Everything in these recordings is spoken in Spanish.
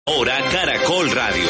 Ahora Caracol Radio.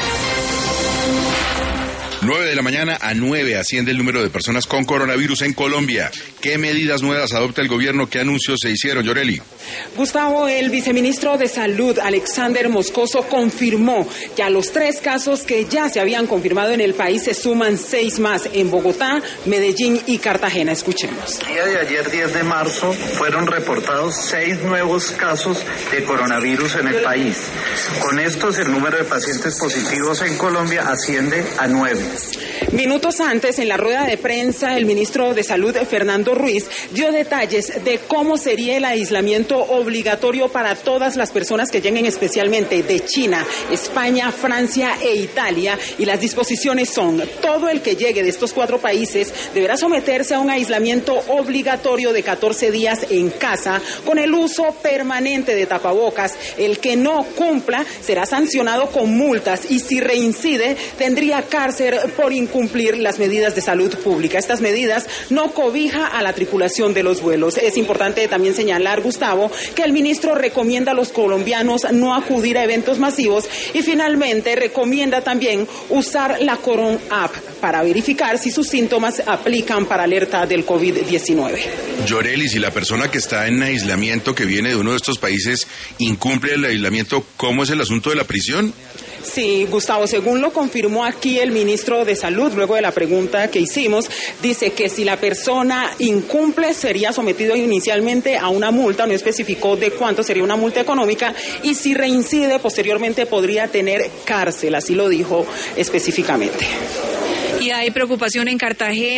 9 de la mañana a 9 asciende el número de personas con coronavirus en Colombia. ¿Qué medidas nuevas adopta el gobierno? ¿Qué anuncios se hicieron, Yoreli? Gustavo, el viceministro de Salud, Alexander Moscoso, confirmó que a los 3 casos que ya se habían confirmado en el país se suman 6 más en Bogotá, Medellín y Cartagena. Escuchemos. El día de ayer, 10 de marzo, fueron reportados 6 nuevos casos de coronavirus en el país. Con estos, el número de pacientes positivos en Colombia asciende a 9. Minutos antes, en la rueda de prensa, el ministro de Salud, Fernando Ruiz, dio detalles de cómo sería el aislamiento obligatorio para todas las personas que lleguen especialmente de China, España, Francia e Italia. Y las disposiciones son: todo el que llegue de estos 4 países deberá someterse a un aislamiento obligatorio de 14 días en casa con el uso permanente de tapabocas. El que no cumpla será sancionado con multas y, si reincide, tendría cárcel por incumplir las medidas de salud pública. Estas medidas no cobija a la tripulación de los vuelos. Es importante también señalar, Gustavo, que el ministro recomienda a los colombianos no acudir a eventos masivos y finalmente recomienda también usar la Coron App para verificar si sus síntomas aplican para alerta del COVID-19. Yoreli, si la persona que está en aislamiento, que viene de uno de estos países, incumple el aislamiento, ¿cómo es el asunto de la prisión? Sí, Gustavo, según lo confirmó aquí el ministro de Salud, luego de la pregunta que hicimos, dice que si la persona incumple sería sometido inicialmente a una multa, no especificó de cuánto sería una multa económica, y si reincide posteriormente podría tener cárcel, así lo dijo específicamente. Y hay preocupación en Cartagena.